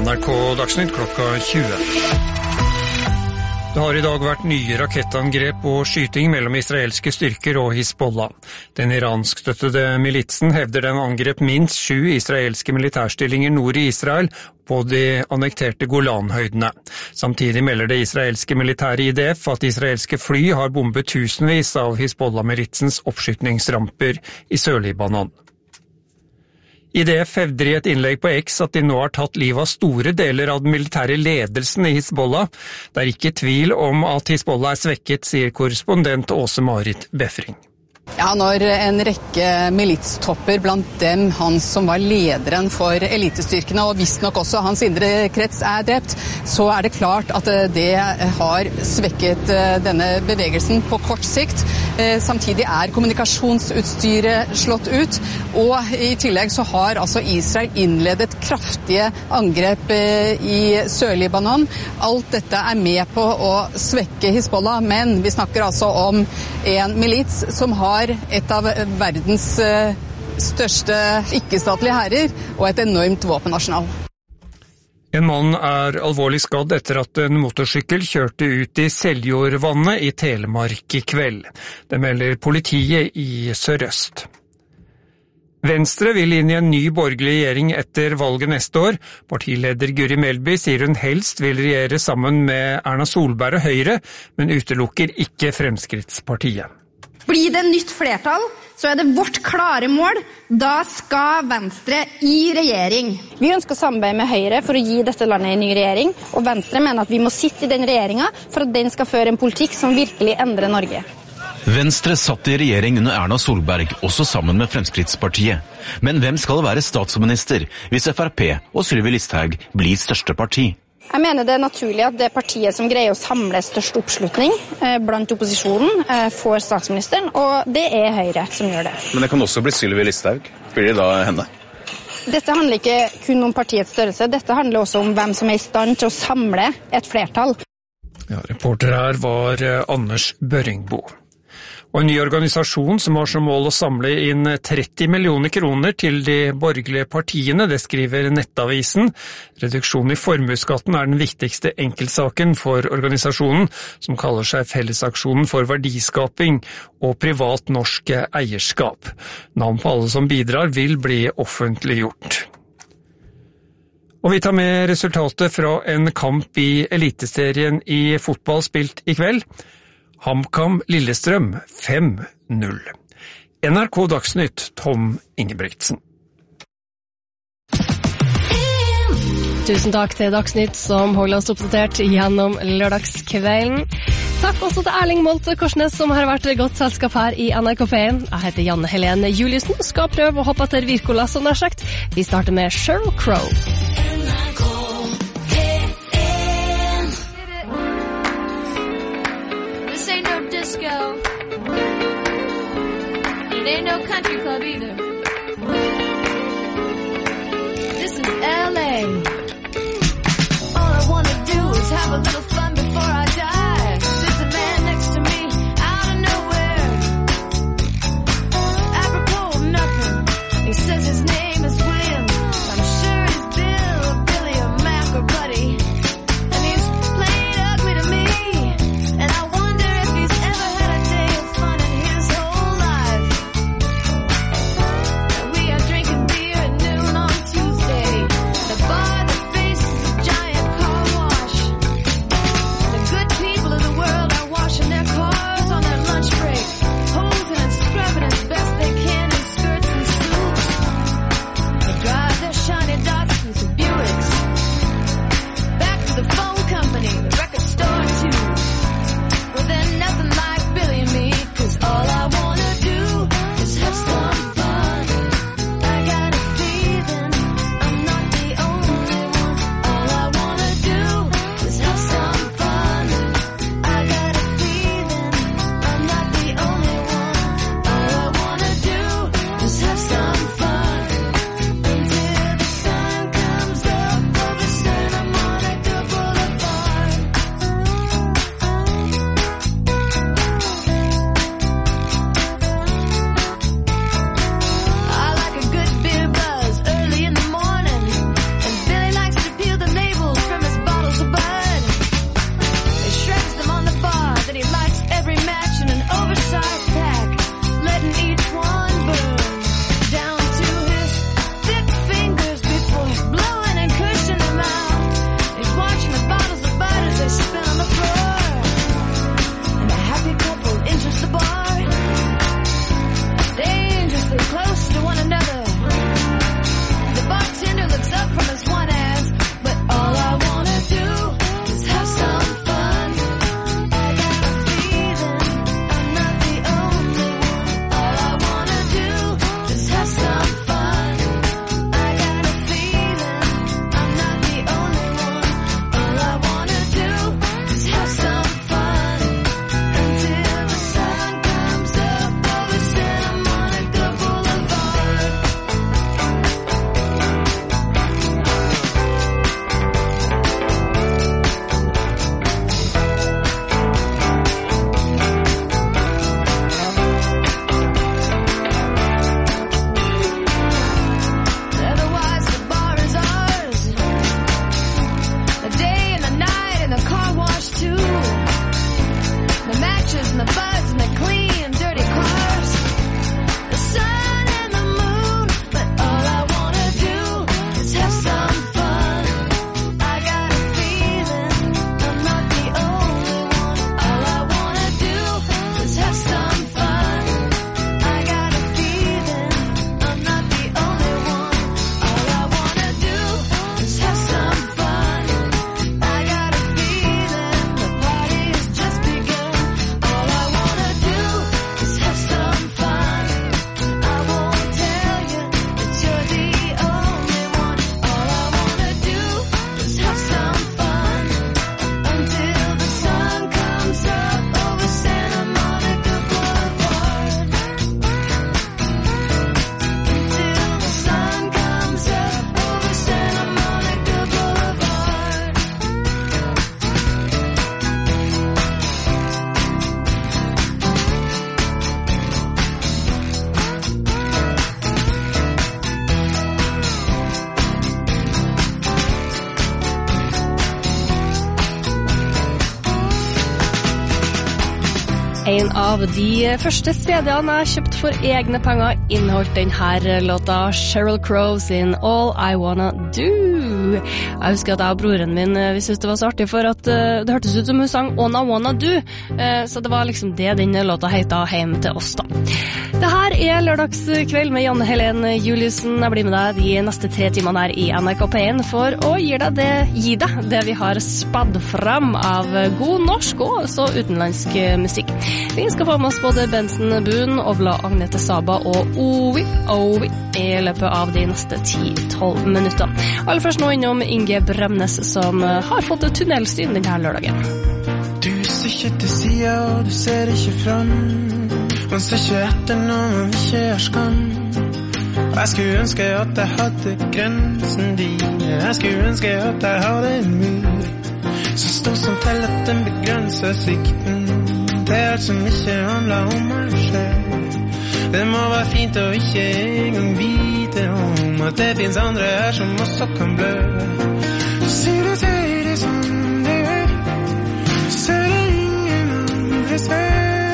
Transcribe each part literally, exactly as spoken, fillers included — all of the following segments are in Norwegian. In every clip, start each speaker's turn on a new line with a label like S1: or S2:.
S1: N R K Dagsnytt klokka tjue. Det har i dag vært nye rakettangrep og skyting mellom israelske styrker og Hizbollah. Den iranskstøttede militsen hevder den angrep minst sju israelske militærstillinger nord i Israel på de annekterte Golanhøydene. Samtidig melder det israelske militære I D F at israelske fly har bombet tusenvis av Hizbollah-militsens oppskytningsramper I Sør-Libanon. I D F hevder I et innlegg på X at de nå har tatt livet av store deler av den militære ledelsen I Hizbollah. Det er ikke tvil om at Hizbollah er svekket, sier korrespondent Åse-Marit Befring.
S2: Ja, når en rekke militstopper, blant dem han som var lederen for elitestyrkene, og visst nok også hans indre krets er drept, så er det klart at det har svekket denne bevegelsen på kort sikt. Samtidig er kommunikasjonsutstyret slått ut, og I tillegg så har altså Israel innledet kraftige angrep I Sør-Libanon. Alt dette er med på å svekke Hizbollah, men vi snakker altså om en milits som har et av verdens største ikke-statlige hærer og et enormt våpenarsenal.
S1: En mann er alvorlig skadd etter at en motorsykkel kjørte ut I Seljordvannet I Telemark I kveld. Det melder politiet I Sør-Øst. Venstre vil inn I en ny borgerlig regjering etter valget neste år. Partileder Guri Melby sier hun helst vil regjere sammen med Erna Solberg og Høyre, men utelukker ikke Fremskrittspartiet.
S3: Blir det nytt flertall, så er det vårt klare mål. Da skal Venstre I regjering. Vi ønsker samarbeid med Høyre for å gi dette landet en ny regjering, og Venstre mener at vi må sitte I den regjeringen for at den skal føre en politikk som virkelig endrer Norge.
S4: Venstre satt I regjering under Erna Solberg, også sammen med Fremskrittspartiet. Men hvem skal være statsminister hvis F R P og Sylvi Listhaug blir største parti?
S3: Jeg mener det er naturlig at det partiet som greier å samle størst oppslutning eh, blant opposisjonen eh, får statsministeren, og det er Høyre som gjør det.
S5: Men det kan også bli Sylvi Listhaug. Blir det da henne?
S3: Dette handler ikke kun om partiets størrelse, dette handler også om hvem som er I stand til å samle et flertall.
S1: Ja, reporter her var Anders Børringbo. Og en ny organisasjon som har som mål å samle inn tretti millioner kroner til de borgerlige partiene, det skriver Nettavisen. Reduksjon I formuesskatten er den viktigste enkeltsaken for organisasjonen, som kaller seg Fellesaksjonen for verdiskaping og privat norsk eierskap. Navn på alle som bidrar vil bli offentliggjort. Og vi tar med resultatet fra en kamp I eliteserien I fotball spilt I kveld. HamKam Lillestrøm fem null. N R K Dagsnytt, Tom Ingebrigtsen.
S6: Tusen takk til Dagsnytt som holder oss oppdatert gjennom lørdagskvelden. Takk også til Erling Molte Korsnes som har vært godt selskap her I N R K P en. Jeg heter Janne Helene Juliussen, skal prøve å hoppe til Wirkola som er sagt. Vi starter med Sheryl Crow.
S7: Disco. It ain't no country club either. This is L A. All I wanna do is have a little fun before I die. There's a man next to me out of nowhere. Apropos of nothing. He says his name is William. I'm sure he's Bill or Billy or Mac or Buddy. And he's playing ugly to me. And I wonder if he's ever had a day of fun in his whole life.
S6: En av de første C D-ene jeg kjøpt for egne penger inneholdt denne låta Sheryl Crow sin All I Wanna Do. Jeg husker at jeg og broren min vi syntes det var så artig for at uh, det hørtes ut som hun sang All I Wanna Do, uh, så det var liksom det den låta heita hjem til oss da. Det her er lørdagskveld med Janne Helen Juliussen. Jeg blir med deg de neste tre timene her i N R K P én for å gi deg det, gi deg det vi har spadd fram av god norsk og også utenlandsk musikk. Vi skal få med oss både Benson Boone, Ovla Agnete Saba og Ovi Ovi i løpet av de neste ti til tolv minutter. Aller først nå innom Inge Bremnes som har fått tunnelsyn denne lørdagen.
S8: Du ser ikke til siden og du ser ikke fram. Man ser ikke etter når man ikke har skam. Jeg skulle ønske at jeg hadde grensen din. Jeg skulle ønske at jeg hadde en mur som stod som til at den begrenser sikten til alt som ikke handler om meg selv. Det må være fint å ikke engang vite om at det finnes andre her som også kan blø. Du sier du ser det som det er, du ser det ingen andre ser.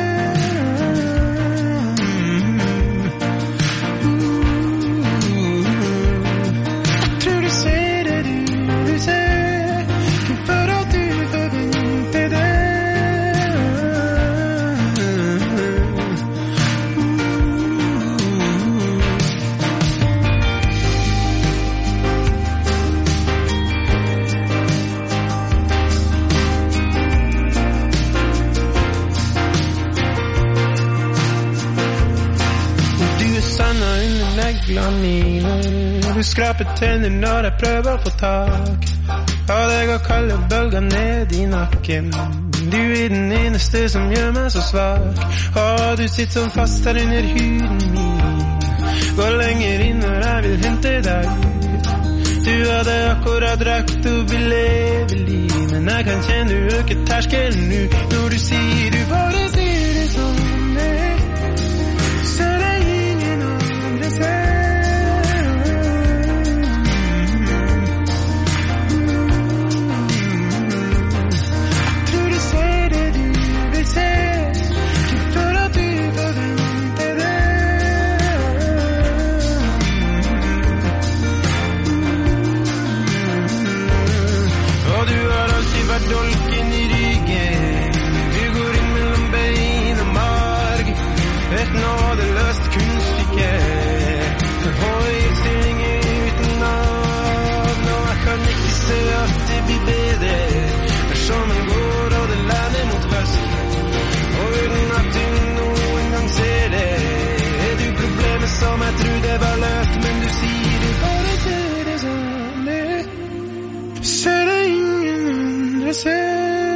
S8: Du skraper tenner når jeg prøver å få tak av deg og kaller bølger ned i nakken. Du er den eneste som gjør meg så svak, og du sitter som fast her under huden min. Gå lenger inn når jeg vil hente deg ut. Du hadde akkurat drakt og vil leve liv, men jeg kan kjenne du øker terskelen nu. Når du sier du bare sier det som det er, så er det ingen andre ser. Dolken i ryggen, du går inn mellom bein og marg, et nådeløst kunststykke, en høyrstilling uten navn, og jeg kan ikke se at det blir bedre, for sommeren går og det lander mot høst, og uten at du noen gang ser det, er du problemet som jeg trodde var løst, men du sier du bare ser det som det er, ser det ingen I said,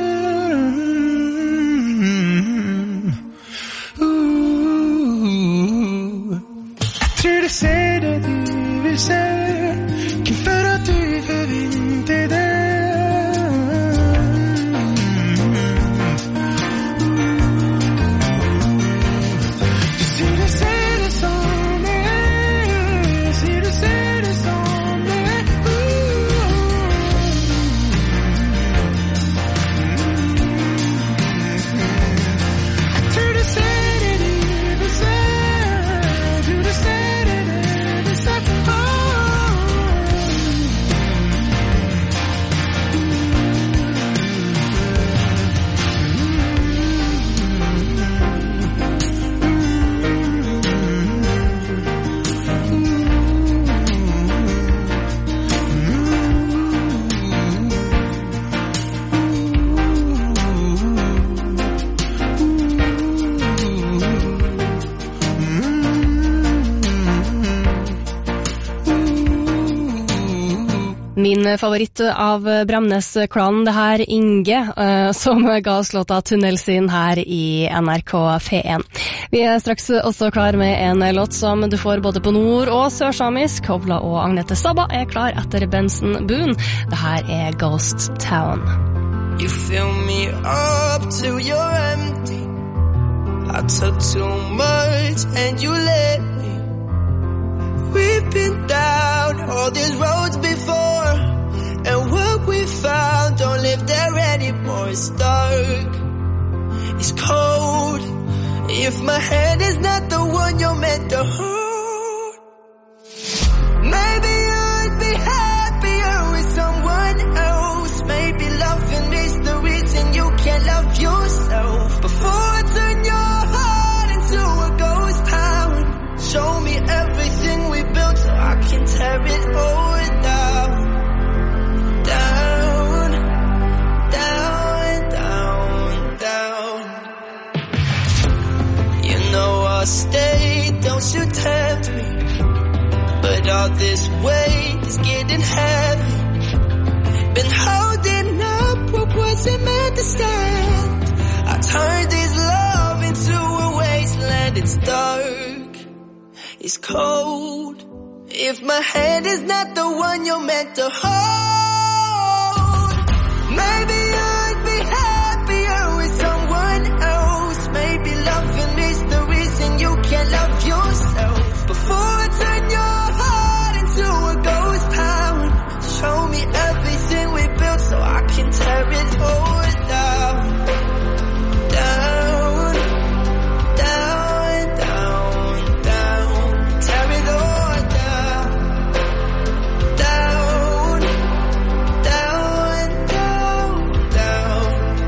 S8: ooh, tror du ser det du vil se, kun for at du forventer det. Du sier du ser det som det er, sier du ser det som det er,
S6: Min favoritt av Bremnes-klanen, det her Inge, uh, som ga oss låta Tunnelsyn her i N R K P én. Vi er straks også klar med en låt som du får både på nord- og sørsamisk. Hovla og Agnete Saba er klar etter Benson Boone. Det her er Ghost Town.
S8: You fill me up till you're empty. I took too much and you let me. We've been down all these roads before, and what we found don't live there anymore. It's dark, it's cold, If my hand is not the one you're meant to hold, maybe you'd be happier with someone else. Maybe loving is the reason you can't love yourself. Before I turn your heart into a ghost town, show me everything we built so I can tear it all down. Down, down, down, down. You know I'll stay, don't you tempt me. But all this weight is getting heavy. Been holding up what wasn't meant to stand. I turned this love into a wasteland. It's dark, it's cold. If my hand is not the one you're meant to hold, maybe you'd be happier with someone else. Maybe loving is the reason you can't love yourself. Before I turn your heart into a ghost town, show me everything we built so I can tear it all down. Down, down, down, down. Tear it all down. Down, down, down, down.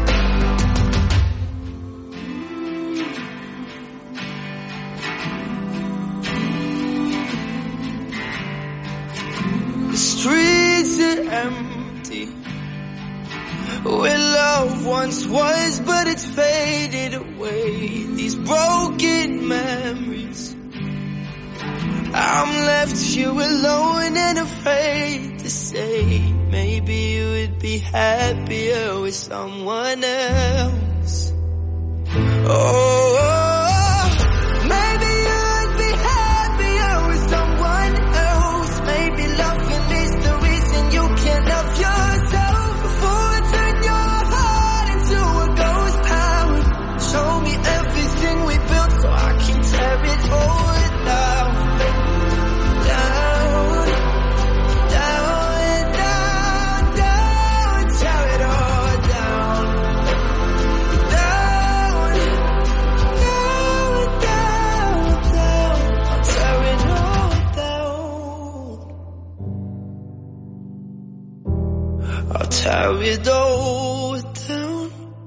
S8: The streets are empty, where love once was, but it's faded away. These broken memories, I'm left here alone and afraid to say, maybe you would be happier with someone else. Oh, maybe you'd be happier with someone else. Maybe loving is the reason you can't love yourself. Before I turn your heart into a ghost town, show me everything we built so I can tear it all down. Down, down, down, down. Tear it all down. Down, down, down, down. I'll tear it all down. I'll tear it all down.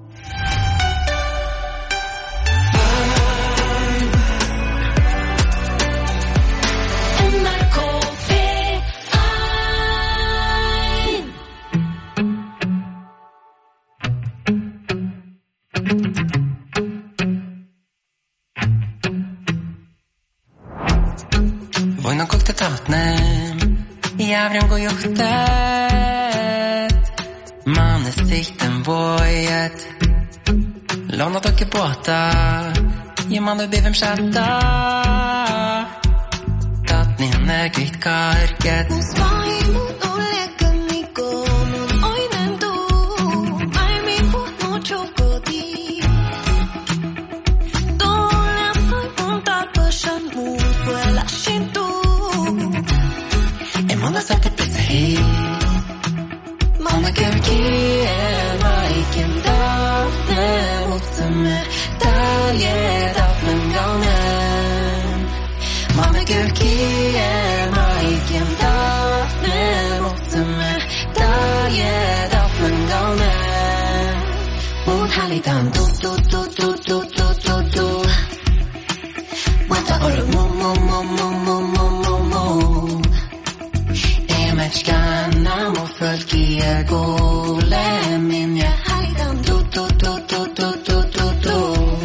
S7: N R K P ett.
S8: Voina kokta tahtnem, jäävrem kui juhted. Manne sikten voiet, låna toki båta, ja manne bivem chatta. Tatnin näkyt karket.
S7: Vaimut olekkani komun oinen tuu, aiemi puhut chokotiin. Tuolla mun tapasan muut vuella shintuu.
S8: En många sagt det blir hej. Mamma kärkien vaiken tahne, mutta me täljet ahnen gaunen. Mamma kärkien vaiken tahne, mutta me täljet ahnen gaunen. Mut hälitan tu tu tu tu tu tu tu tu. Mutta olu mu mu mu mu mu mu mu mu. Emetskanna mu fölkiä kuulemin ja hälitan tu tu tu tu tu tu tu tu.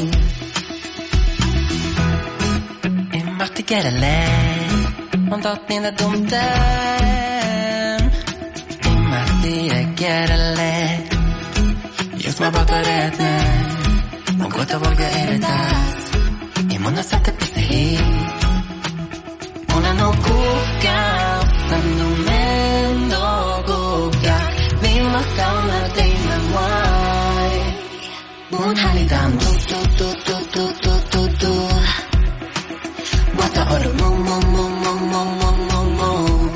S8: En mahti kädelle, on tot niitä tunteen. En mahti kädelle, jos mä pakaret ne, on kohta voida edetä. En mun osata pistä hii, mun on ollut kukaan. Sanumendo kuka, viime kauna teimme vai. Mun hälitan tu tu tu tu tu tu tu tu. Mutta odu mu mu mu mu mu mu mu mu.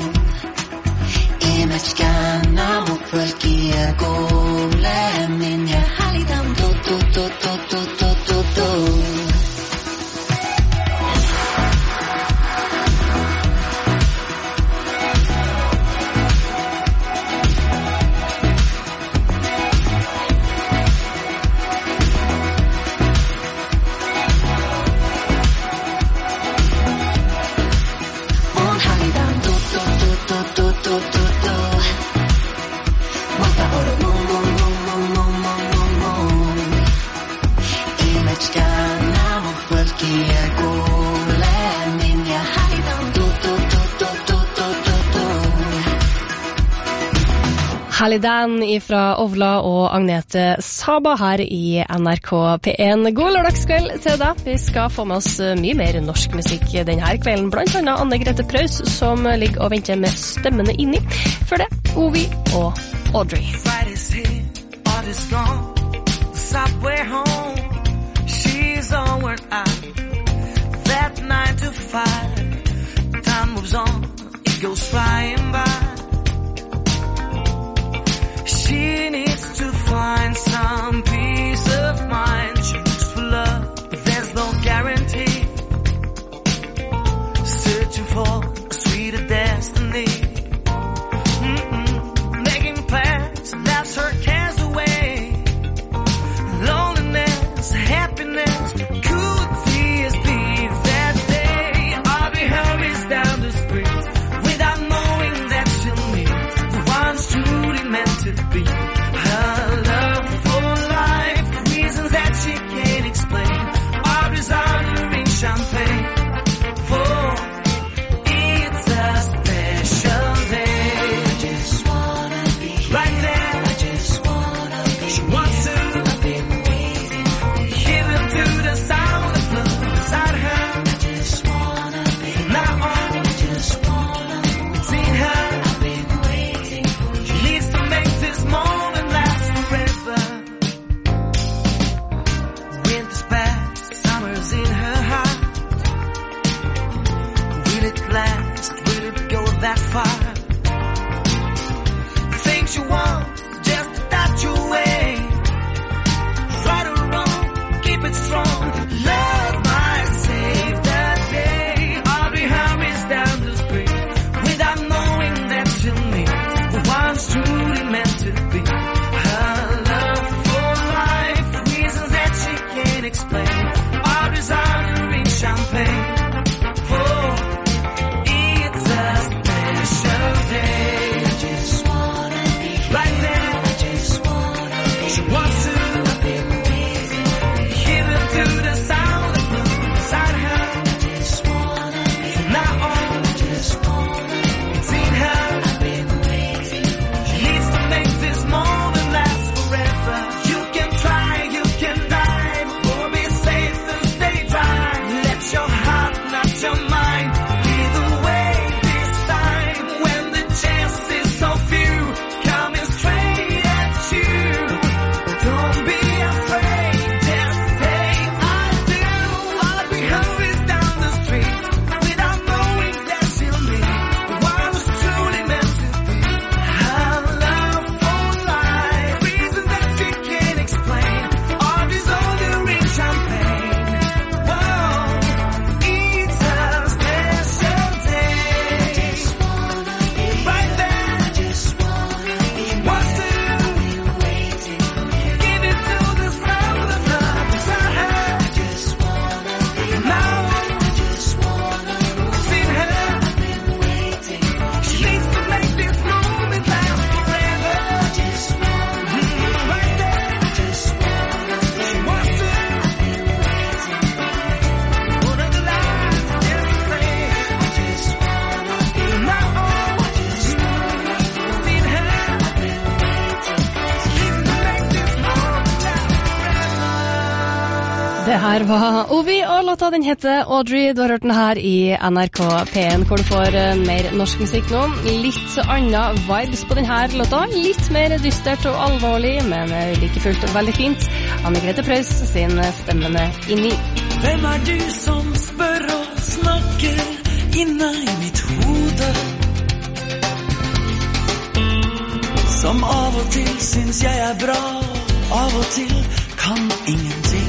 S8: Imeksikään aamu fölkiä kuulemin ja hälitan tu tu tu tu tu tu tu tu.
S6: Herlig Dan fra Ovla og Agnete Saba her i N R K P en. God lørdagskveld til deg. Vi skal få med oss mye mer norsk musikk denne kvelden, blant annet Anne Grete Preus, som ligger og venter med stemmene inni. Før det, Ovi og Audrey.
S8: Friday's here, Audrey's gone. The subway home, she's all worn out. That nine to five, time moves on, it goes flying by. She needs to find some peace of mind. She looks for love, but there's no guarantee. Searching for a sweeter destiny. Mm-mm. Making plans, that's her cares away. Loneliness, happiness, could tears be that day? Audrey hurries down the street without knowing that she'll meet the ones truly meant to be. Her love for life, reasons that she can't explain. Audrey's ordering champagne, for it's a special day. I just wanna be right there. I just wanna be. She wants to. I've been waiting for you. Healing to the sound of love inside her. I just wanna be. From now on, I just wanna be. Seen her. I've been waiting for you. She needs to make this moment last forever. Winter's past, summer's in her heart. Will it last? Will it go that far? The things you want, just a touch away. Right or wrong, keep it strong. Love might save the day. Audrey hurries down the street without knowing that she'll meet the ones truly meant to be. Her love for life, reasons that she can't explain. Audrey's ordering champagne, for it's a special day. I just wanna be right there. I just wanna be. She wants to. I've been waiting for you. Healing to the sound of love inside her. I just wanna be. From now on, I just wanna be. Seen her. I've been waiting for you. She needs to make this moment last forever. You can try, you can die, or be safe and stay dry. Let your heart, not your mind, lead the way this time. When the chance is so few, coming straight at you. Don't be afraid, just say I do. Audrey hurries down the street without knowing that she'll meet the one who's truly meant to be. Her love for life, reasons that she can't explain. Audrey's ordering champagne. Whoa, it's a special day. Right there, she wants to. Give it to the sound of love inside her. Now, seen her. She needs to make this moment last forever. Mm, right there, she wants to. One of the lines, just say. Now on, seen her. She needs to make this moment last forever.
S6: Det her var Ovi, og låta den heter Audrey. Du har hørt den her i N R K P en, hvor du får eh, mer norsk musikk nå. Litt annen vibes på denne låta. Litt mer dystert og alvorlig, men eh, like fullt veldig fint. Anne Grete Preus sin stemmene inni.
S8: Hvem er du som spør og snakker inne i mitt hode? Som av og til syns jeg er bra, av og til kan ingenting.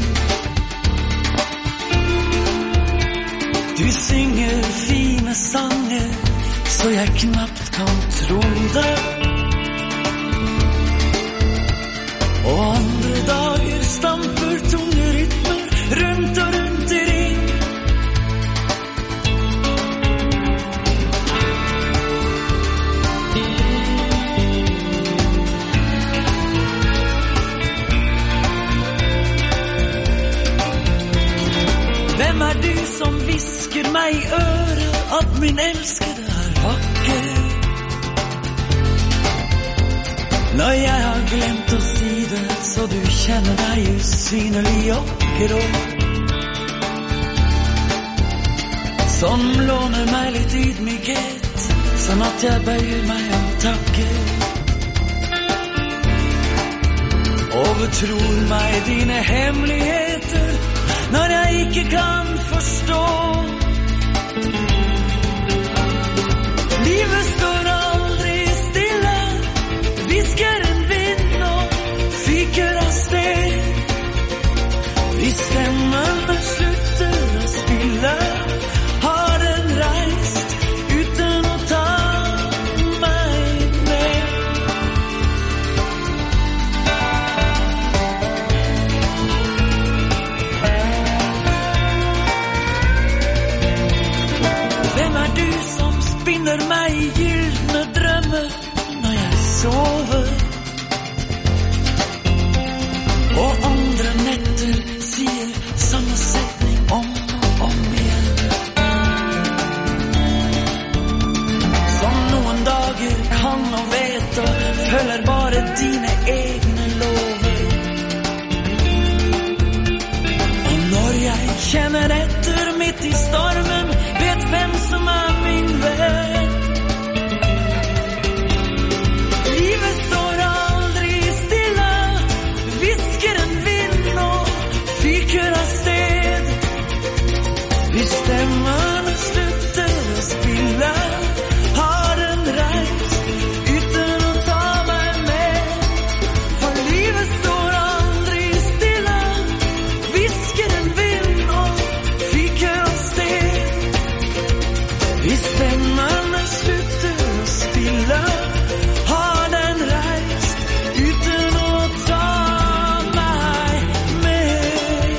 S8: Du synger fine sanger, så jeg knapt kan tro det. Og andre dager stamper tunge rytmer rundt og rundt i ring. Hvem er du som visker meg i øret at min elskede er vakker?
S9: Når jeg har glemt å si det, så du kjenner deg usynlig og grå. Som låner meg litt ydmykhet, sånn at jeg bøyer meg og takker. Overtror meg dine hemmeligheter når jeg ikke kan forstå. Livet står aldri stille, visker en vind og fyker av sted. Hvis stemmene slutter å spille, har den reist uten å ta meg med. Hvem er du som spinner meg i gyldne drømmer når jeg sover? Og andre netter sier samme setning om og om igjen. Som noen dager kan og vet og følger bare dine egne lover. Og når jeg kjenner etter midt i stormen, vet hvem som er min venn. Livet står aldri stille, visker en vind og fyker av sted. Hvis stemmene slutter å spille, har den reist uten å ta meg med. For livet står aldri stille, visker en vind og fyker av sted. Hvis stemmene slutter å spille, har den reist uten å ta meg med.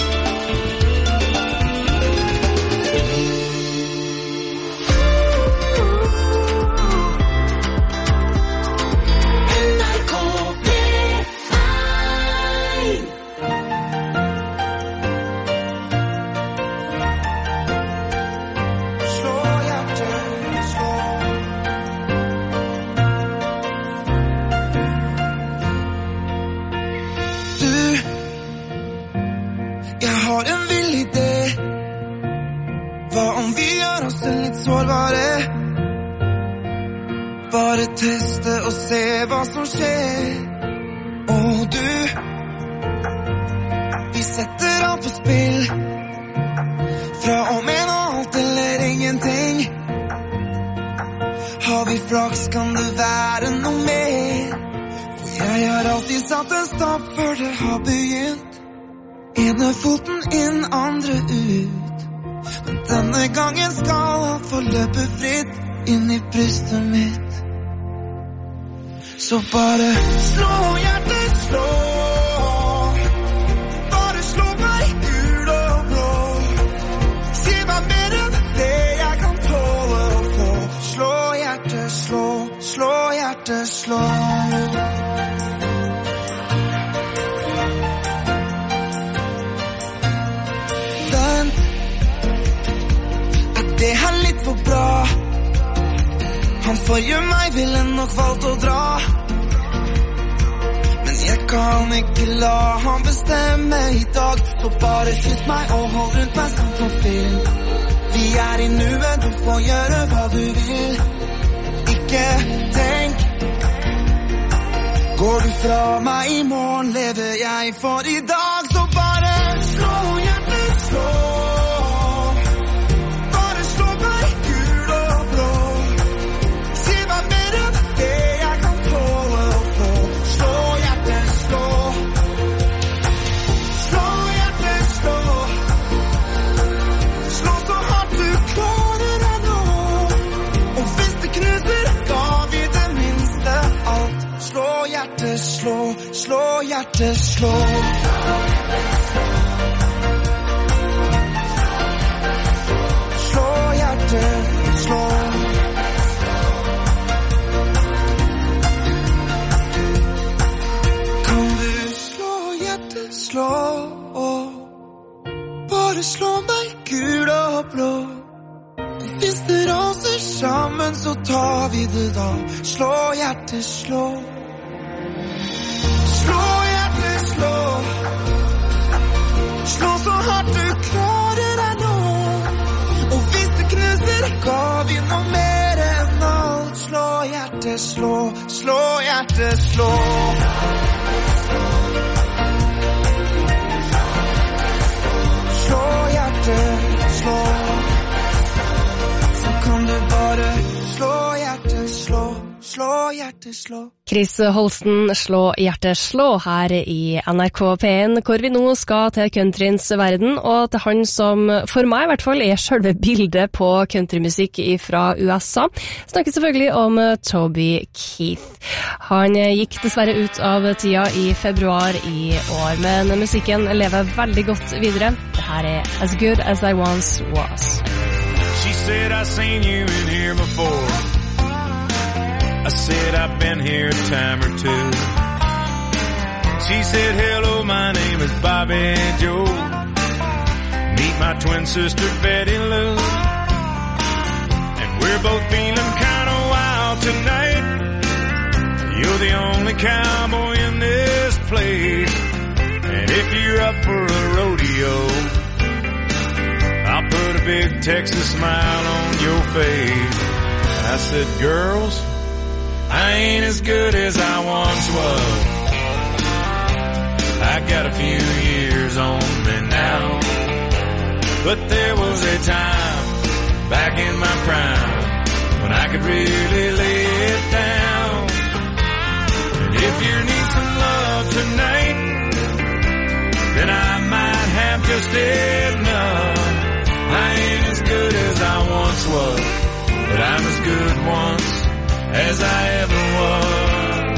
S9: N R K P eins.
S8: Slå hjertet, slå. Du, jeg har en vill idé. Hva om vi gjør oss litt sårbare? Bare teste og se hva som skjer. Og du, vi setter alt på spill. Fra og med nå alt eller ingenting. Har vi flaks, kan det være noe mer. For jeg har alltid satt en stopp før det har begynt. Ene foten inn, andre ut. Men denne gangen skal alt få løpe fritt inn i brystet mitt. Så bare slå hjertet, slå. Bare slå meg gul og blå. Si meg mer enn det jeg kan tåle å få. Slå hjertet, slå, slå hjertet, slå. Vent, er det her litt for bra? Han forrige meg ville nok valgt å dra. Men jeg kan ikke la han bestemme i dag. Så bare kyss meg og hold rundt meg som på film. Vi er i nuet, du får gjøre hva du vil. Ikke tenk. Går du fra meg i morgen, lever jeg for i dag. Så bare slå hjertet, slå. Bare slå meg gul og blå. Si meg mer enn det jeg kan tåle å få. Slå hjertet, slå. Slå hjertet, slå. Slå så hardt du klarer deg nå. Og hvis det knuser, ga vi det minste alt. Slå hjertet, slå. Slå hjertet, slå. Slå hjertet, slå. Kan du slå hjertet, slå? Bare slå meg gul og blå. Hvis det raser sammen, så tar vi det da. Slå hjertet, slå. Slå hjertet, slå. Slå så hardt du klarer deg nå. Og hvis det knuser, ga vi noe mer enn alt. Slå hjertet, slå. Slå hjertet, slå. Slå hjertet, slå. Så kan du bare slå hjertet, slå. Slå hjertet, slå.
S6: Chris Holsten, Slå hjertet slå, her i N R K P en, hvor vi nå skal til countryens verden, og til han som, for meg i hvert fall, er selve bildet på countrymusikk fra U S A. Snakker selvfølgelig om Toby Keith. Han gikk dessverre ut av tida i februar i år, men musikken lever veldig godt videre. Det her er As Good As I Once Was.
S10: She said, I seen you in here before. I said, I've been here a time or two. She said, hello, my name is Bobby Joe. Meet my twin sister, Betty Lou. And we're both feeling kind of wild tonight. You're the only cowboy in this place. And if you're up for a rodeo, I'll put a big Texas smile on your face. I said, girls, I ain't as good as I once was. I got a few years on me now. But there was a time back in my prime when I could really lay it down. And if you need some love tonight, then I might have just enough. I ain't as good as I once was, but I'm as good once as I ever was.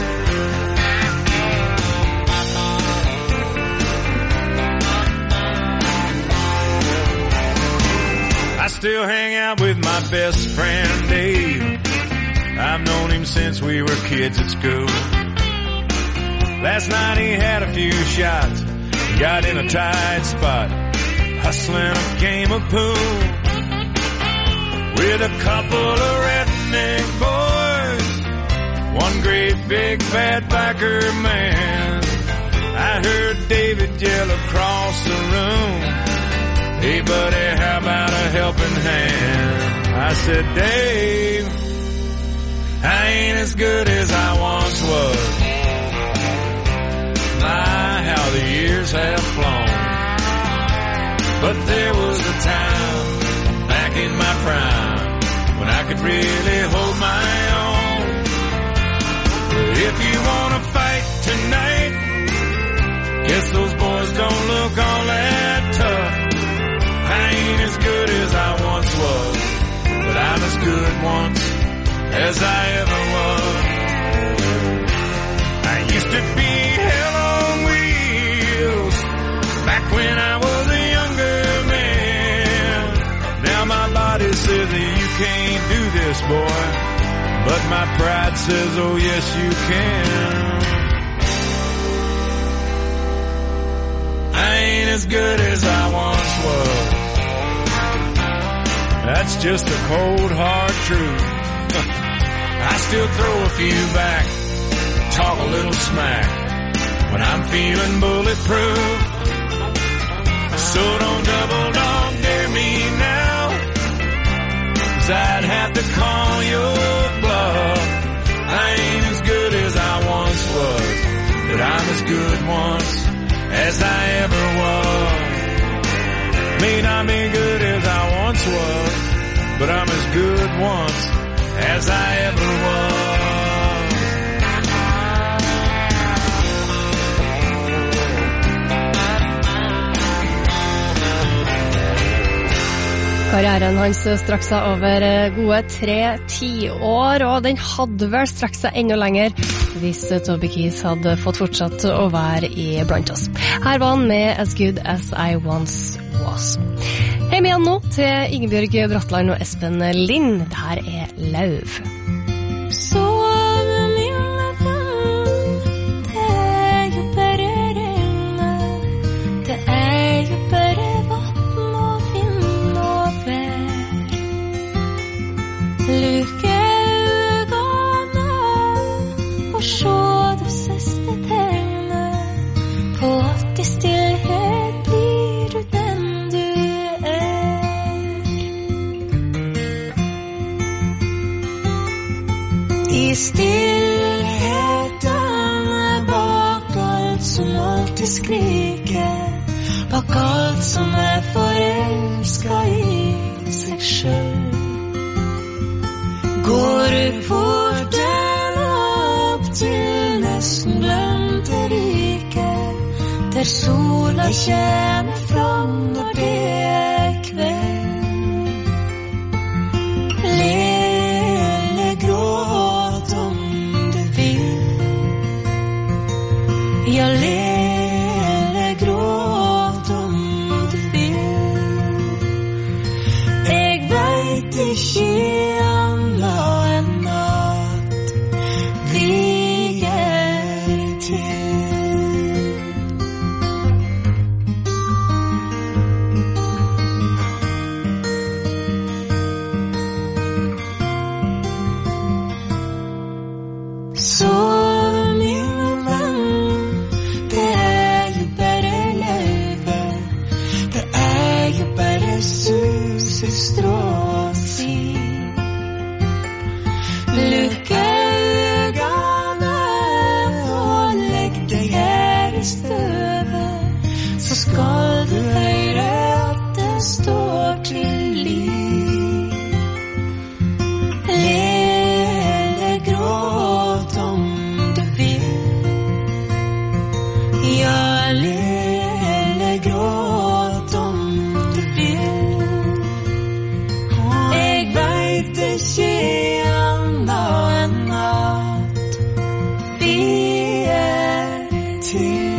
S10: I still hang out with my best friend Dave. I've known him since we were kids at school. Last night he had a few shots, got in a tight spot, hustling a game of pool with a couple of redneck boys, one great big fat biker man. I heard David yell across the room, hey buddy, how about a helping hand? I said, Dave, I ain't as good as I once was. My, how the years have flown. But there was a time back in my prime when I could really hold my own. If you wanna fight tonight, guess those boys don't look all that tough. I ain't as good as I once was, but I'm as good once as I ever was. I used to be hell on wheels back when I was a younger man. Now my body says that you can't do this, boy, but my pride says, oh yes you can. I ain't as good as I once was. That's just the cold hard truth. I still throw a few back, talk a little smack when I'm feeling bulletproof. So don't double dog dare me now, 'cause I'd have to call your bluff. I ain't as good as I once was, but I'm as good once as I ever was. May not be good as I once was, but I'm as good once as I ever was.
S6: Karrieren hans strakk seg over gode tre tiår, og den hadde vel strakt seg enda lenger hvis Toby Keith hadde fått fortsatt å være i blant oss. Her var han med As Good As I Once Was. Hjem igjen nå til Ingebjørg Bratland og Espen Lind. Dette er Lauv.
S7: Sove lille venn, det er jo bare renne, det er jo bare vatten og vind og vær. Lukke øynene og sjå det siste til hjerte skriker bak alt som er forelsket i seg selv. Går du porten opp til nesten glemte rike, der sola kommer fram når det er kveld. Lille gråt om du vil, ja, lille gråt om du vil. Jeg vet ikke annet enn at vi er til. Så min venn, det er jo bare løyve, det er jo bare sus i strå si. Lukk øynene og legg deg her i støvet, så skal du høre at det står til liv. Lille gråt om du vil, ja, lille gråt om du vil. Jeg vet ikke annet enn at vi er til.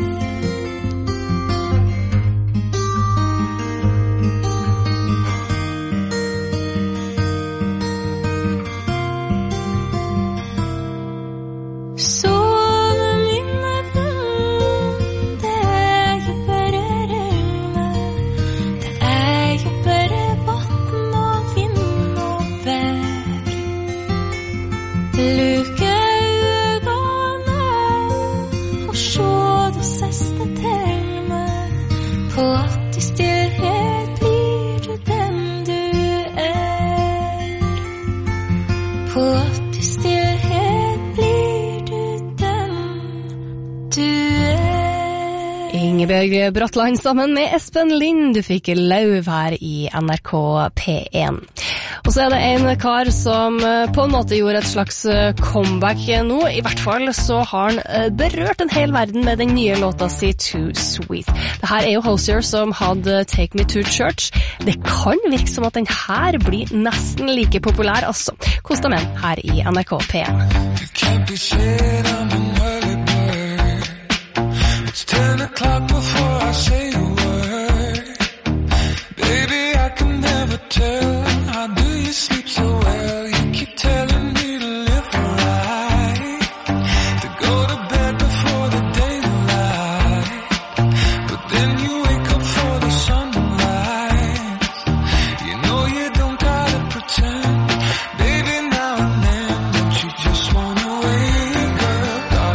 S7: Så mine venn, det er jo bare regnet, det er jo bare vatten og vind og vær. Lukk øynene og se det siste tegnet på at i stillhet blir du den du er. På at i stillhet blir du den du er.
S6: Ingebjørg Bratland sammen med Espen Lind. Du fikk lauv her i N R K P én. Og så er det en kar som eh, på en måte gjorde et slags eh, comeback nå. I hvert fall så har han eh, berørt en hel verden med den nye låta si Too Sweet. Det her er jo Hozier som hadde Take Me to Church. Det kan virke som at den her blir nesten like populær, altså. Kos deg med den her i N R K P én.
S8: You can't be shit, I'm an early bird. It's ten o'clock before I say a word. Baby, I can never tell. How do you sleep so well? You keep telling me to live right, to go to bed before the daylight. But then you wake up for the sunrise. You know you don't gotta pretend. Baby, now and then, don't you just wanna wake up?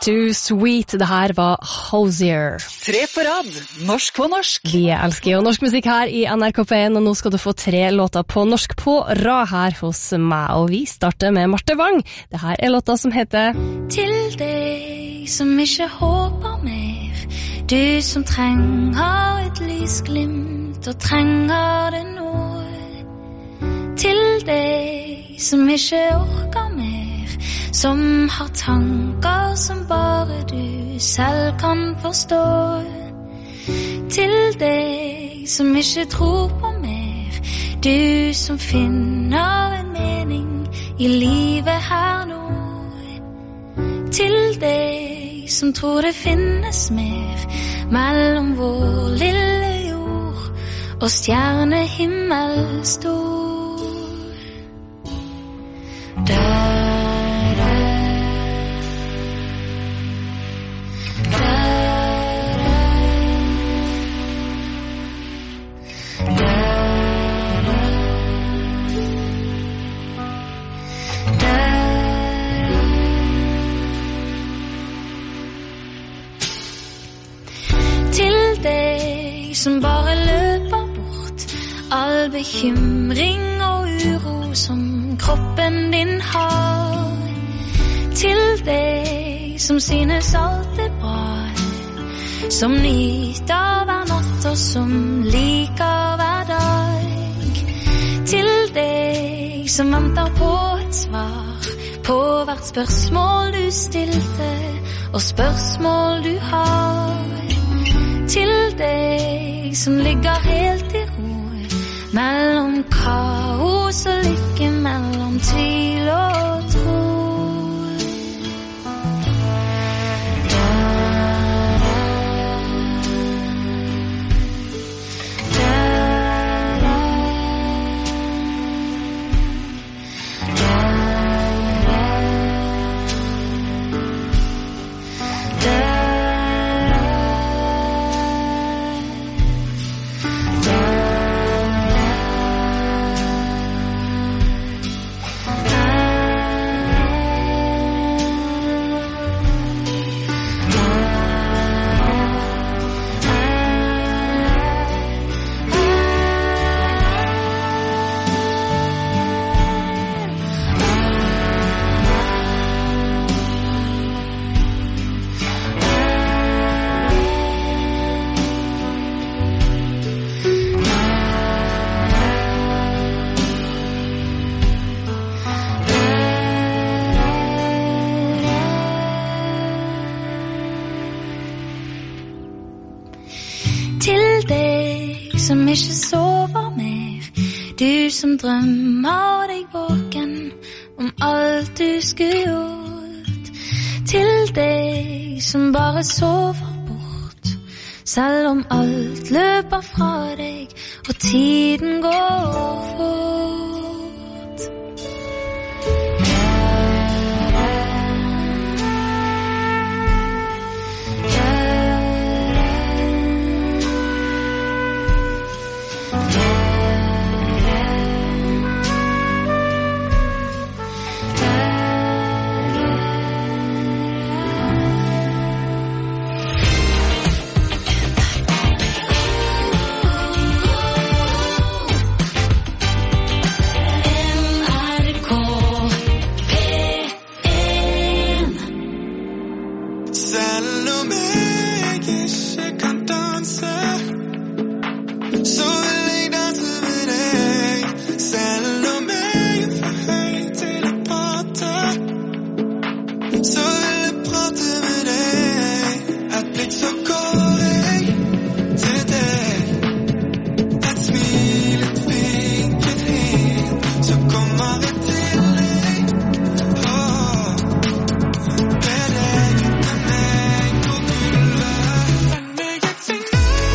S6: Too Sweet. Det her var Hosier.
S11: Tre på rad, norsk på norsk.
S6: Vi elsker jo norsk musikk her i N R K P en, og nå skal du få tre låter på norsk på rad her hos meg, og vi starter med Marte Wang. Det her er låta som heter
S12: Til deg som ikke håper mer, du som trenger et lysglimt og trenger det nå. Til deg som ikke orker mer, som har tanker som bare du selv kan forstå. Til deg som ikke tror på mer, du som finner en mening i livet her nå. Til deg som tror det finnes mer mellom vår lille jord og stjernehimmel stor. Der som bare løper bort all bekymring og uro som kroppen din har. Til deg som synes alt er bra, som nyter hver natt og som liker hver dag. Til deg som venter på et svar på hvert spørsmål du stilte og spørsmål du har. Til deg som ligger helt i ro mellom kaos og lykke, mellom tvil og tro. Som ikke sover mer, du som drømmer deg våken om alt du skulle gjort. Til deg som bare sover bort, selv om alt løper fra deg og tiden går fort.
S8: Make it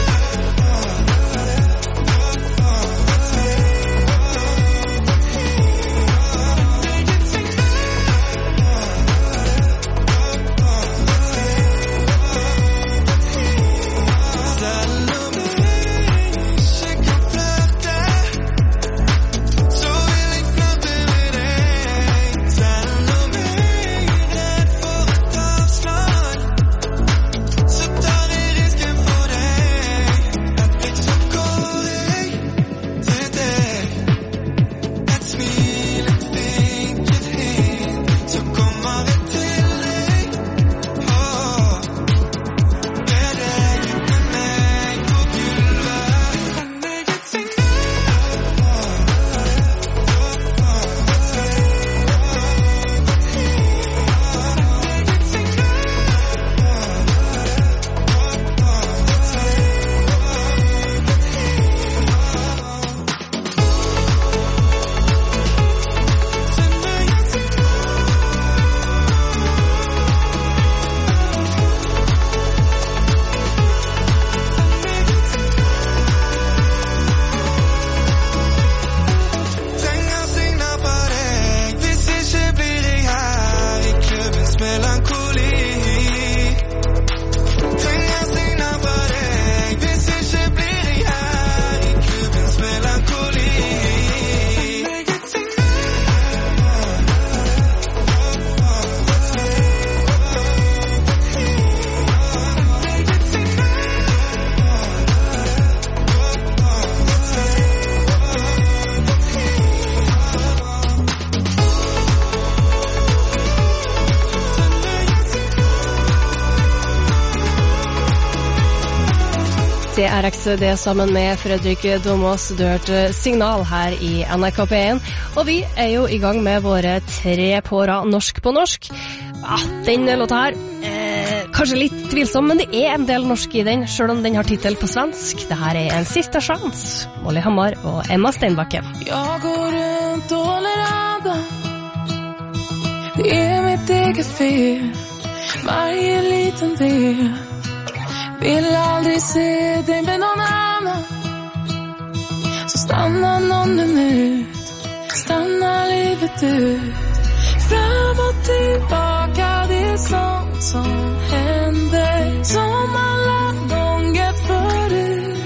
S6: C R X D sammen med Fredrik Domås. Du hørte Signal her i N R K P én. Og vi er jo i gang med våre tre på rad norsk på norsk. Ja, den låta her, eh, kanskje litt tvilsom, men det er en del norsk i den, selv om den har titel på svensk. Det her er En sista chans. Molly Hammar og Emma Steinbacken.
S13: Jag går runt och håller andan. Det är mitt eget fel. Varje liten del. Vill aldrig se dig med någon annan. Så stanna någon minut. Stanna livet ut. Fram och tillbaka, det är sånt som händer. Som alla gånger förut.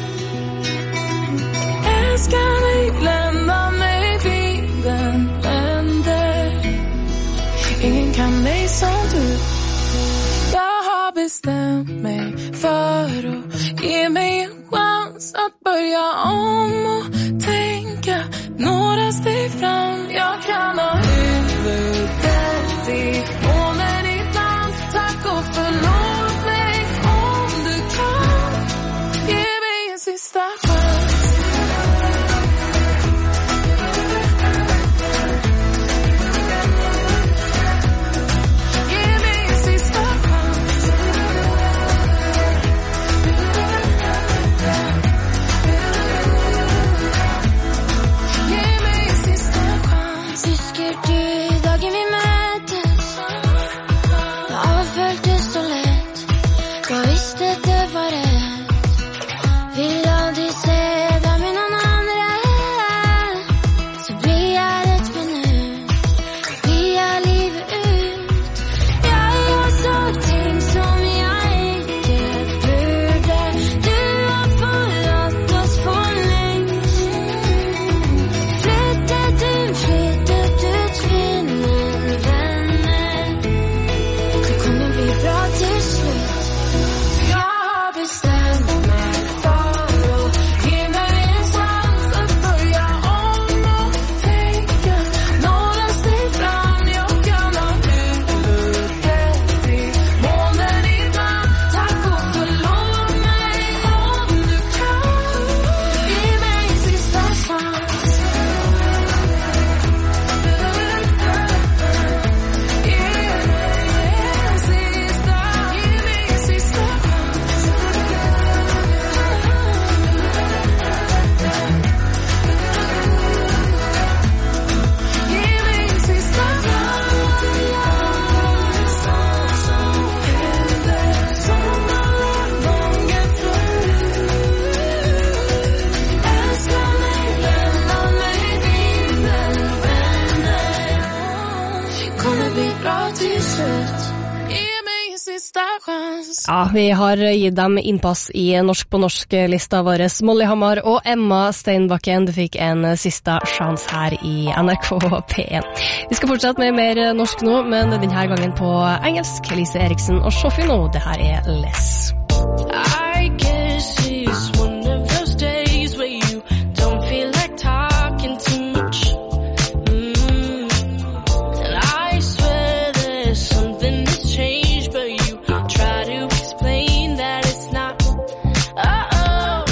S13: Älskar dig, lämna mig, vinden vänder. Ingen kan mig som du. Jag har bestämt mig för att ge mig en chans att börja om och tänka några steg fram. Jag kan ha huvudet i månen ibland. Tack och förlåt mig om du kan. Ge mig en sista chans.
S6: Ja, vi har gitt dem innpass i norsk på norsk-lista våre. Molly Hammar og Emma Steinbacken. Du fikk en sista sjans her i N R K P én. Vi skal fortsette med mer norsk nå, men denne gangen på engelsk. Lise Eriksen og Shofino. Det her er Less.
S13: I guess it's one of those days where you don't feel like talking too much. Mm. And I swear there's something that's changed, but you try to explain that it's not. Uh-oh.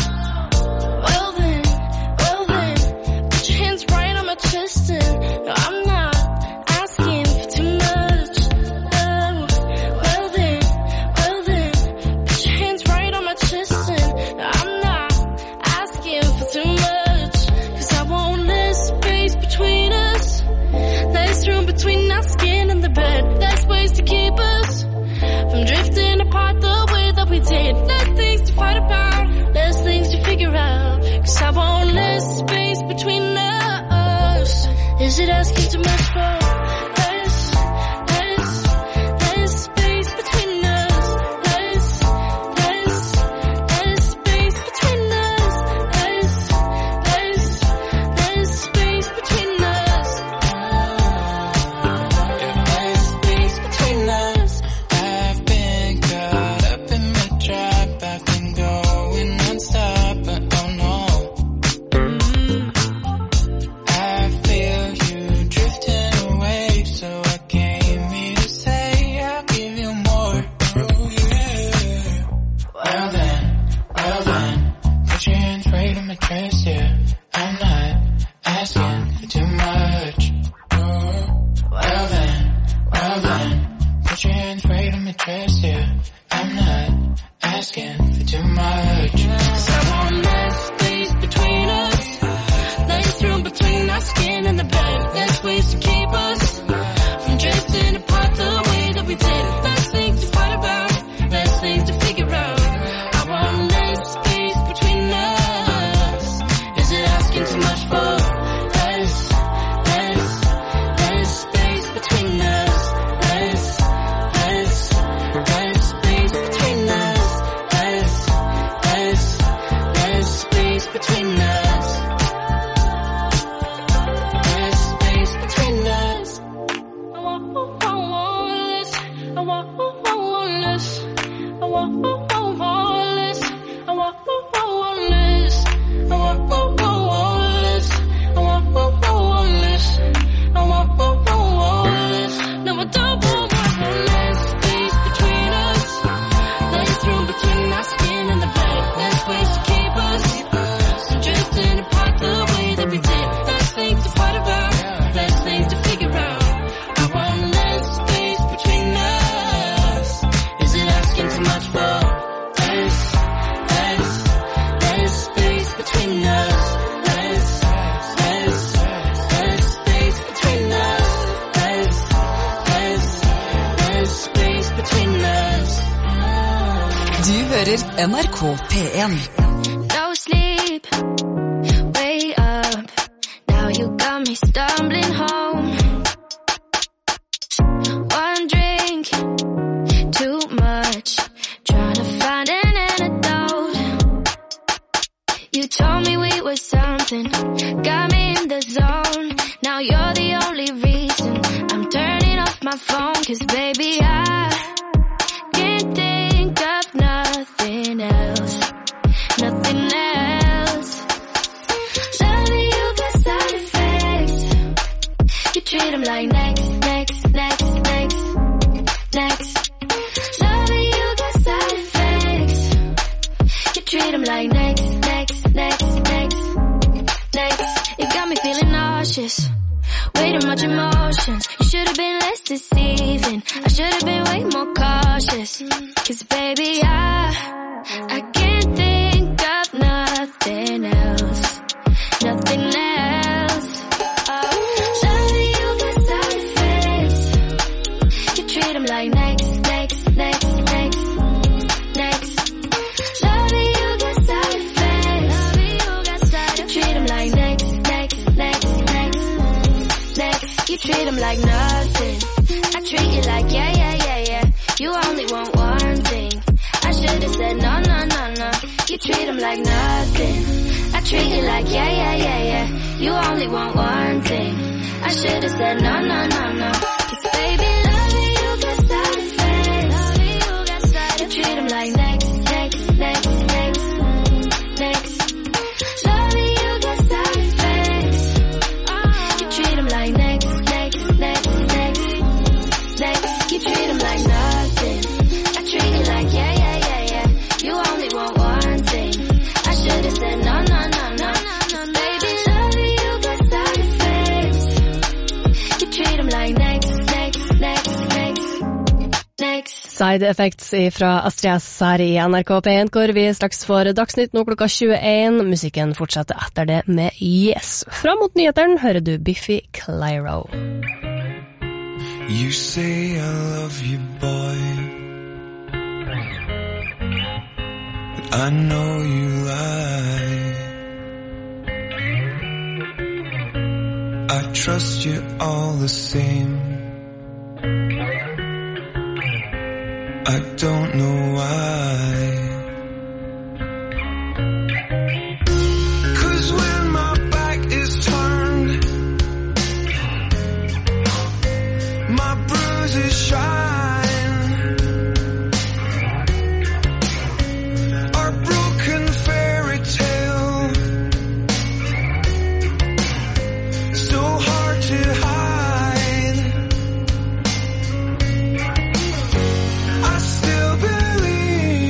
S13: Well then, well then, put your hands right on my chest and no, I'm not asking for too much. Oh, well then, well then, put your hands right on my chest and no, I'm not asking for too much. Cause I want less space between us. Less room between our skin and the bed. Less ways to keep us from drifting apart the way that we did. Less things to fight about, less things to figure out. Cause I want less space between us. Is it asking too much for less, less, less space between us? Less, less, less space between us. Less, less, less space between us.
S8: Less space between us. I've been caught up in my trap. I've been going non-stop, but oh no. I feel you drift trust you. I'm not asking for too much. Well then, well then, put your hands right on my chest, yeah. I'm not asking for too much.
S13: So I want less space between us. Nice room between our skin and the bed. Less ways to keep us from drifting apart the way that we did. Less things to fight about, less things to figure out. I want less space between us. Is it asking too much for less, less, less space between us? Less, less, less space between us. Less, less, less space between us. Less space between us. I want, I want less. I want, I want less. I want, I want less. I want, I want less. I want, I want less. I want, I want less. I want, I want less. No, I don't want less space between us. Less room between our skin and the bed. Less ways to keep us from drifting apart the way that we did. Less things to fight about, less things to figure out. I want less space between us. Is it asking too much for less, less, less space between us? Less, less, less space between us. Less, less, less space between us.
S11: Du hører N R K P en.
S12: No sleep, way up. Now you got me stumbling home. One drink, too much. Trying to find an antidote. You told me we were something, got me in the zone. Now you're the only reason I'm turning off my phone. Cause baby I can't think of nothing else. Nothing else. Loving you got side effects. You treat them like next, next, next, next, next. Loving you got side effects. You treat them like next, next, next, next, next. You got me feeling nauseous. Way too much emotions. You should have been less deceiving. I should have been way more cautious. Cause baby I, I can't think of nothing else. Nothing else. Oh, loving you got side effects. You treat them like next, next, next, next, next. Loving you got side effects. You treat them like next, next, next, next, next. You treat them like nothing. I treat you like yeah, yeah, yeah, yeah. You only want one thing. I should have said no, no, no, no. You treat them like nothing. I treat you like yeah, yeah, yeah, yeah. You only want one thing. I should have said no, no, no, no. Cause baby, loving you got side effects. You treat them like next, next, next, next, next. Loving you got side effects. You treat them like next, next, next, next, next. You treat them like nothing. I treat you like yeah, yeah, yeah, yeah. You only want one thing. I should have said no, no, no, no. Cause baby, loving you got side effects. You treat them like next, next, next, next, next.
S6: Side Effects fra Astrid S her i N R K P en, hvor vi straks får Dagsnytt nå klokka tjueen. Musikken fortsetter etter det med Yes. Fram mot nyheteren hører du Biffy Clyro.
S8: You say I love you, boy, but I know you lie. I trust you all the same. I don't know why. 'Cause when my back is turned, my bruises shine. Our broken fairy tale, so hard to hide. I still believe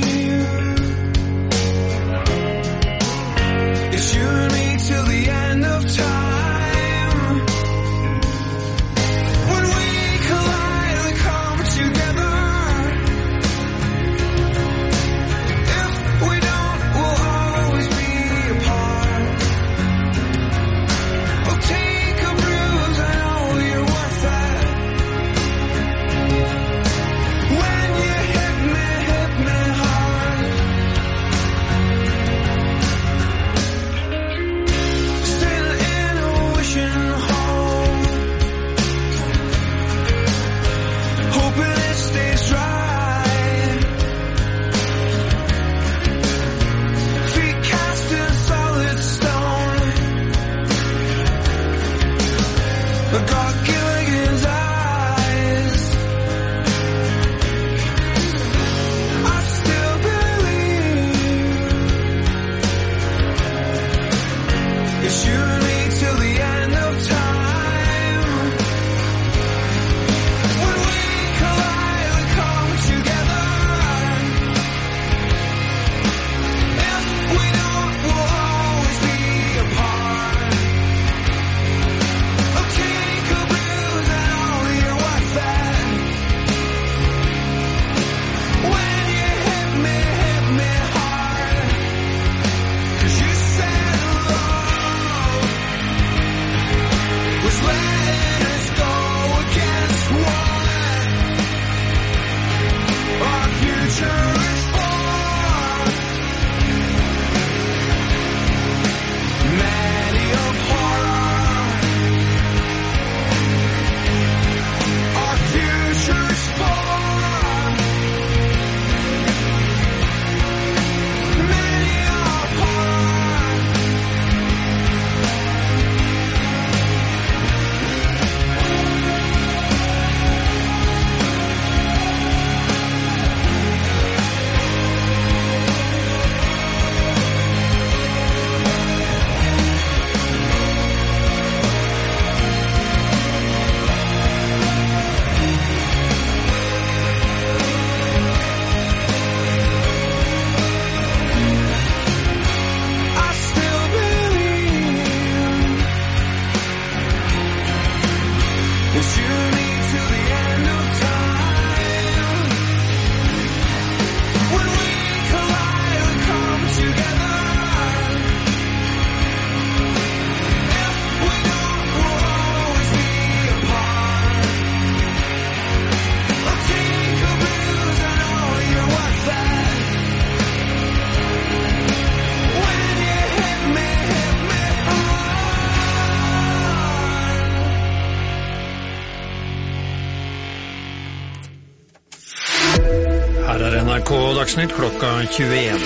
S1: Dagsnytt klokka tjueen.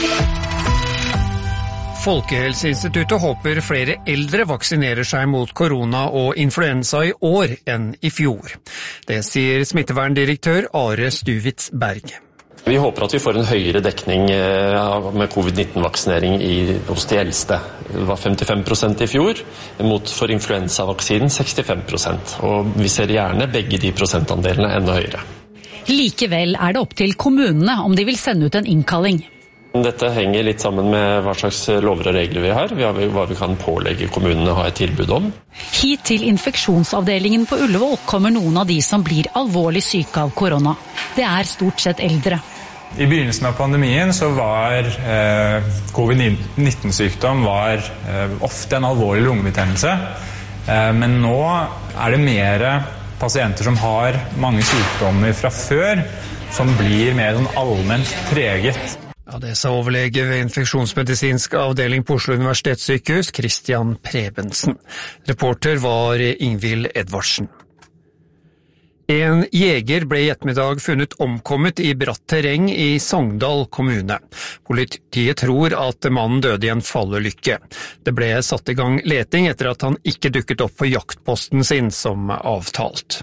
S1: Folkehelseinstituttet håper flere eldre vaksinerer seg mot korona og influensa i år enn i fjor. Det sier smitteverndirektør Are Stuvitz Berg.
S14: Vi håper at vi får en høyere dekning med covid nitten-vaksinering hos de eldste. Det var femtifem prosent i fjor, mot for influensavaksinen sekstifem prosent. Og vi ser gjerne begge de prosentandelene enda høyere.
S15: Likevel er det opp til kommunene om de vil sende ut en innkalling.
S14: Dette henger litt sammen med hva slags lover og regler vi har, hva vi kan pålegge kommunene å ha et tilbud om.
S15: Hit til infeksjonsavdelingen på Ullevål kommer noen av de som blir alvorlig syke av korona. Det er stort sett eldre.
S16: I begynnelsen av pandemien så var eh, covid nitten-sykdom var eh, ofte en alvorlig lungebetennelse, eh, men nå er det mer pasienter som har mange sykdommer fra før, som blir mer sånn allment preget.
S1: Ja, det sa overlege ved infeksjonsmedisinsk avdeling på Oslo Universitetssykehus, Christian Prebensen. Reporter var Ingvild Edvardsen. En jeger ble i ettermiddag funnet omkommet i bratt terreng i Sogndal kommune. Politiet tror at mannen døde i en fallulykke. Det ble satt i gang leting etter at han ikke dukket opp på jaktposten sin som avtalt.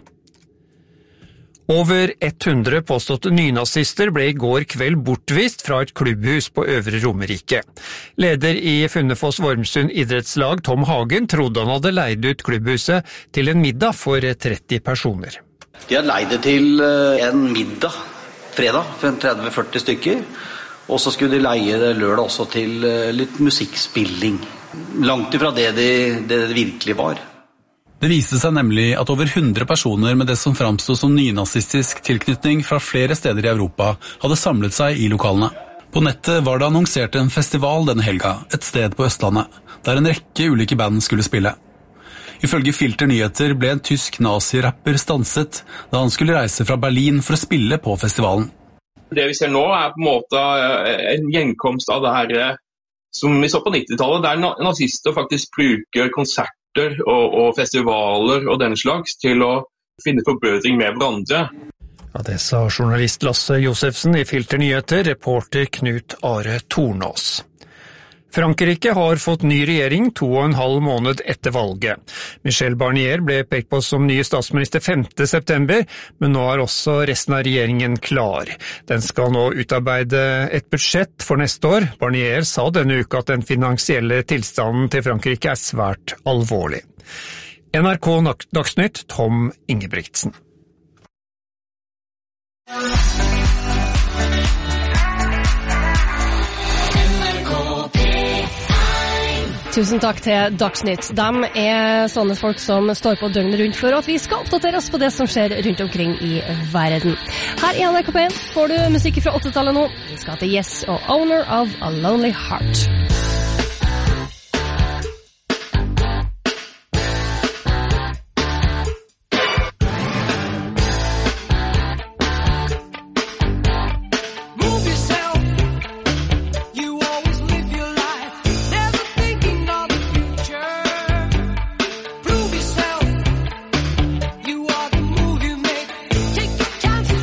S1: Over hundre påståtte nynazister ble i går kveld bortvist fra et klubbhus på Øvre Romerike. Leder i Funnefoss Vormsund idrettslag, Tom Hagen, trodde han hadde leid ut klubbhuset til en middag for tretti personer.
S17: De har leid det til en middag fredag for tretti til førti stykker, og så skulle de leie det lørdag også til litt musikkspilling. Langt ifra det det, det virkelig var.
S18: Det viste seg nemlig at over hundre personer med det som framstod som nynazistisk tilknytning fra flere steder i Europa hadde samlet seg i lokalene. På nettet var det annonsert en festival denne helga, et sted på Østlandet, der en rekke ulike band skulle spille. Ifølge Filter Nyheter ble en tysk nazi-rapper stanset da han skulle reise fra Berlin for å spille på festivalen.
S19: Det vi ser nå er på en måte en gjenkomst av det her som vi så på nittitallet, der nazister faktisk bruker konserter og, og festivaler og den slags til å finne forbedring med hverandre.
S1: Ja, det sa journalist Lasse Josefsen i Filter Nyheter, reporter Knut Are Tornås. Frankrike har fått ny regjering to og en halv måned etter valget. Michel Barnier ble pekt på som nye statsminister femte september, men nå er også resten av regjeringen klar. Den skal nå utarbeide et budsjett for neste år. Barnier sa denne uka at den finansielle tilstanden til Frankrike er svært alvorlig. N R K Dagsnytt, Tom Ingebrigtsen.
S6: Tusen takk til Dagsnytt. De er sånne folk som står på døgnet rundt for at vi skal oppdatere oss på det som skjer rundt omkring i verden. Her i N R K P får du musikk fra åttitallet nå. Vi skal til Yes og Owner of a Lonely Heart.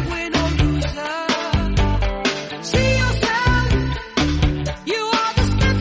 S7: See yourself, you are the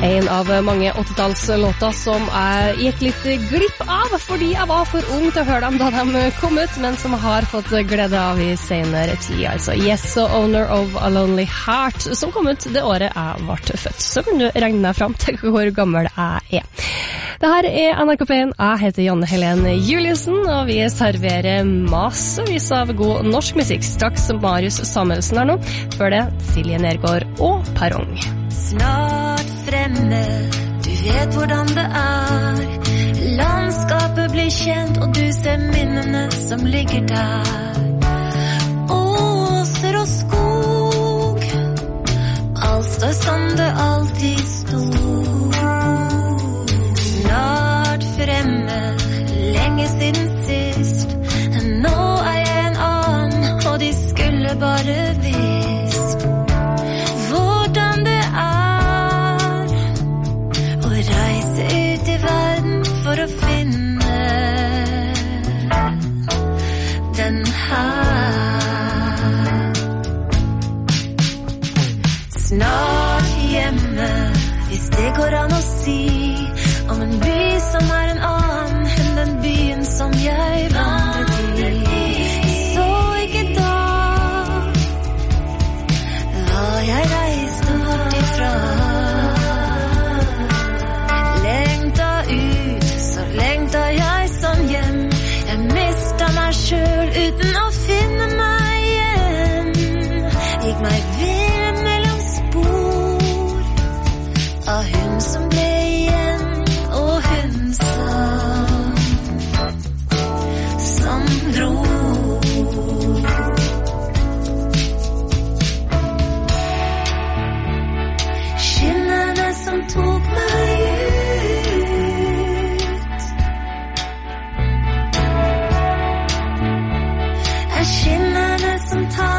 S6: En av mange åttitallslåter som jeg gikk litt glipp av fordi jeg var for ung til å høre dem da de kom ut, men som jeg har fått glede av i senere tid. Altså Yes og Owner of a Lonely Heart, som kom ut det året jeg ble født. Så kan du regne meg fram til hvor gammel jeg er. Dette er N R K P en. Jeg heter Janne Helene Juliussen, og vi serverer massevis av god norsk musikk. Straks Marius Samuelsen her nå. Før det Silje Nergård og Perrong.
S12: Snart fremme, du vet hvordan det er. Landskapet blir kjent, og du ser minnene som ligger der. Åser og skog, alt står som det alltid stod. Snart fremme, lenge siden sist. Nå er jeg en annen, og de skulle bare visst hvordan det er å reise ut i verden for å finne den her. Snart hjemme, hvis det går an å si, om en by som er en annen enn den byen som jeg vandret i. Så ikke da var jeg reist bort ifra. Lengta ut, så lengta jeg som hjem. Jeg mistet meg selv uten å finne meg igjen. Gikk meg vill mellom spor av hun som ble igjen, og hun som som dro. Skinnene som tok meg ut, er skinnene som tar